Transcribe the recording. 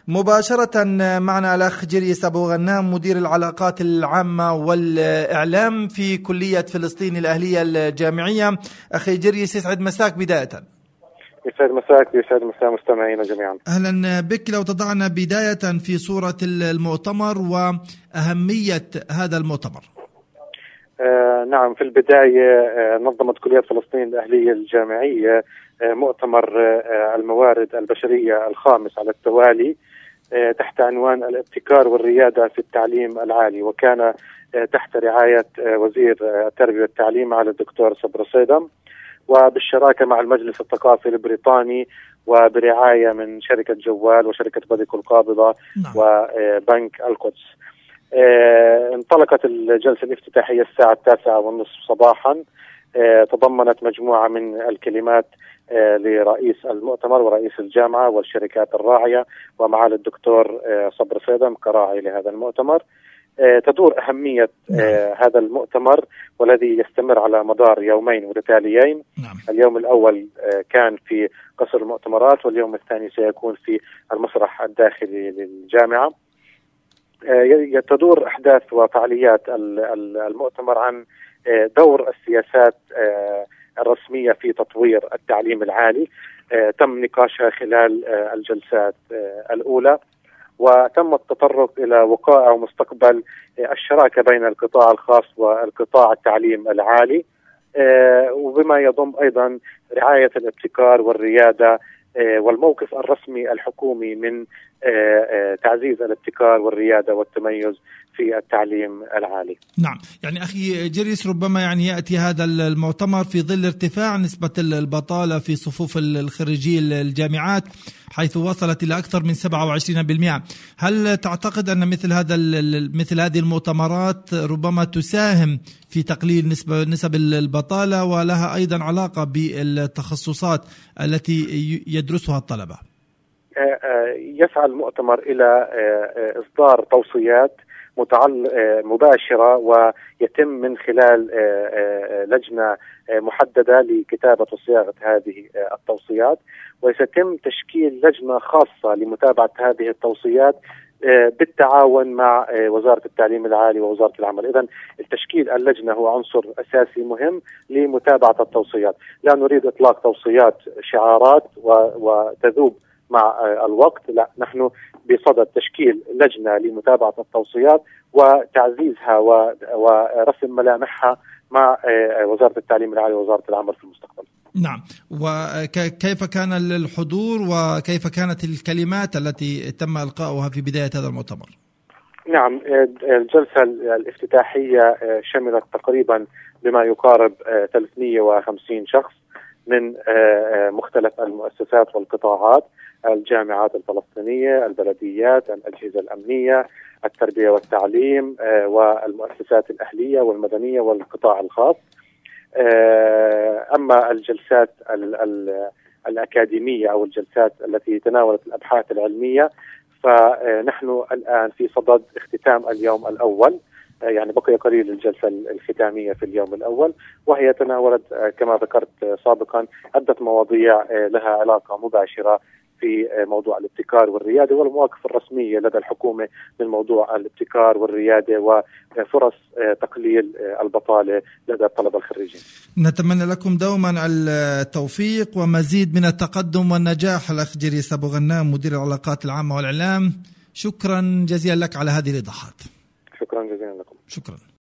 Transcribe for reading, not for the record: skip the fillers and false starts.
مباشرة معنا الأخ جريس أبو غنام، مدير العلاقات العامة والإعلام في كلية فلسطين الأهلية الجامعية. أخي جريس، يسعد مساك بداية. يسعد مساك، يسعد مساء مستمعينا جميعا. أهلا بك. لو تضعنا بداية في صورة المؤتمر وأهمية هذا المؤتمر. نعم، في البداية نظمت كلية فلسطين الأهلية الجامعية مؤتمر الموارد البشرية الخامس على التوالي تحت عنوان الابتكار والريادة في التعليم العالي، وكان تحت رعاية وزير التربية والتعليم على الدكتور صبر صيدم، وبالشراكة مع المجلس الثقافي البريطاني وبرعاية من شركة جوال وشركة بديكو القابضة وبنك القدس. انطلقت الجلسة الافتتاحية الساعة 9:30 صباحا. تضمنت مجموعة من الكلمات لرئيس المؤتمر ورئيس الجامعة والشركات الراعية ومعالي الدكتور صبر صيدم كراعي لهذا المؤتمر. تدور أهمية هذا المؤتمر والذي يستمر على مدار يومين متتاليين. اليوم الأول كان في قصر المؤتمرات، واليوم الثاني سيكون في المسرح الداخلي للجامعة. تدور أحداث وفعاليات المؤتمر عن دور السياسات الرسمية في تطوير التعليم العالي. تم نقاشها خلال الجلسات الأولى، وتم التطرق إلى وقائع ومستقبل الشراكة بين القطاع الخاص والقطاع التعليم العالي، وبما يضم أيضا رعاية الابتكار والريادة والموقف الرسمي الحكومي من تعزيز الابتكار والريادة والتميز في التعليم العالي. نعم، يعني أخي جريس، ربما يعني يأتي هذا المؤتمر في ظل ارتفاع نسبة البطالة في صفوف الخريجي الجامعات، حيث وصلت إلى أكثر من 27%. هل تعتقد أن مثل هذه المؤتمرات ربما تساهم في تقليل نسب البطالة، ولها أيضا علاقة بالتخصصات التي يدرسها الطلبة؟ يسعى المؤتمر إلى إصدار توصيات مباشرة، ويتم من خلال لجنة محددة لكتابة وصياغة هذه التوصيات، وسيتم تشكيل لجنة خاصة لمتابعة هذه التوصيات بالتعاون مع وزارة التعليم العالي ووزارة العمل. إذن التشكيل اللجنة هو عنصر أساسي مهم لمتابعة التوصيات. لا نريد إطلاق توصيات شعارات وتذوب مع الوقت، لا، نحن بصدد تشكيل لجنة لمتابعة التوصيات وتعزيزها ورسم ملامحها مع وزارة التعليم العالي ووزارة العمل في المستقبل. نعم، وكيف كان الحضور وكيف كانت الكلمات التي تم إلقاؤها في بداية هذا المؤتمر؟ نعم، الجلسة الافتتاحية شملت تقريبا بما يقارب 350 شخص من مختلف المؤسسات والقطاعات: الجامعات الفلسطينية، البلديات، الأجهزة الأمنية، التربية والتعليم، والمؤسسات الأهلية والمدنية والقطاع الخاص. أما الجلسات الأكاديمية أو الجلسات التي تناولت الأبحاث العلمية، فنحن الآن في صدد اختتام اليوم الأول، يعني بقي قليل الجلسة الختامية في اليوم الأول، وهي تناولت كما ذكرت سابقا عدة مواضيع لها علاقة مباشرة في موضوع الابتكار والريادة والمواقف الرسمية لدى الحكومة من موضوع الابتكار والريادة وفرص تقليل البطالة لدى الطلبة الخريجين. نتمنى لكم دوما التوفيق ومزيد من التقدم والنجاح. الأخ جريس أبو غنام، مدير العلاقات العامة والإعلام، شكرا جزيلا لك على هذه الإيضاحات. شكرا جزيلا لكم. شكرا.